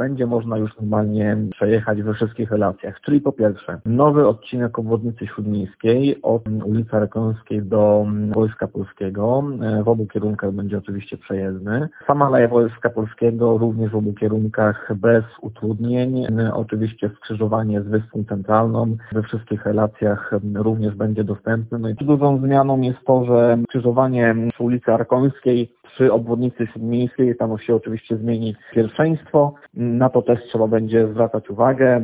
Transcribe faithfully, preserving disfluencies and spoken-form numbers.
będzie można już normalnie przejechać we wszystkich relacjach. Czyli po pierwsze, nowy odcinek obwodnicy śródmiejskiej od ulicy Rakońskiej do Wojska Polskiego. W obu kierunkach będzie oczywiście przejezdny. Sama Aleja Wojska Polskiego również w obu kierunkach bez utrudnień. Oczywiście skrzyżowanie z Wyspą Centralną we wszystkich relacjach również będzie dostępne. No i dużą zmianą jest to, że skrzyżowanie przy ulicy Rakońskiej przy obwodnicy śródmiejskiej, tam się oczywiście zmieni pierwszeństwo. Na to też trzeba będzie zwracać uwagę.